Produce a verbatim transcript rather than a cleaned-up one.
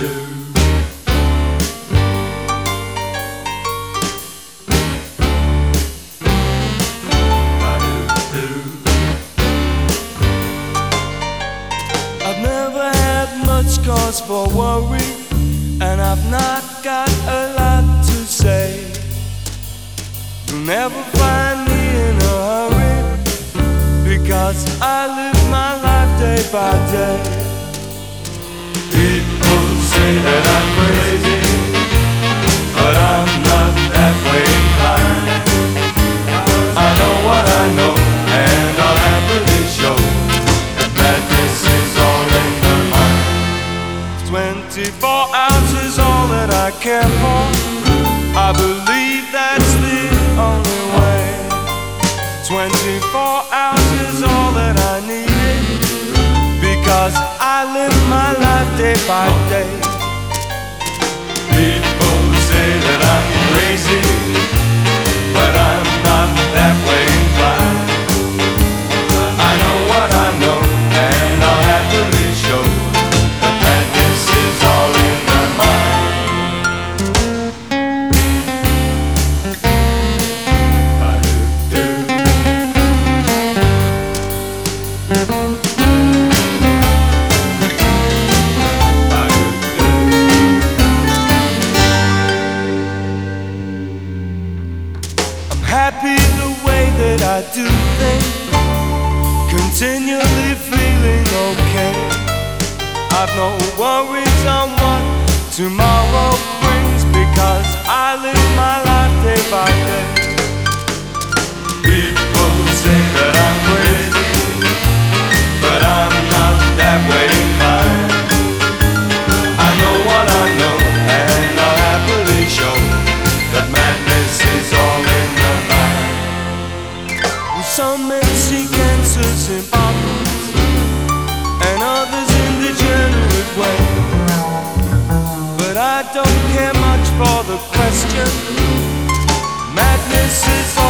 I've never had much cause for worry, and I've not got a lot to say. You'll never find me in a hurry, because I live my life day by day. People say that I'm crazy, but I'm not that way inclined. I know what I know, and I'll happily show that madness is all in the mind. Twenty-four hours is all that I care for. I believe that's the only way. Twenty-four hours is all that I need, because I live my life day by day. People say that I'm crazy, but I'm not that way inclined. I know what I know, and I'll happily show that madness is all in my mind. Happy the way that I do things, continually feeling okay. I've no worries on what tomorrow brings, because I live my life day by day. People say that I'm crazy, but I'm not that way inclined. I know what I know, and I'll happily show that madness is all in the mind. Some may seek answers in bottles, and others in degenerate way. But I don't care much for the question. Madness is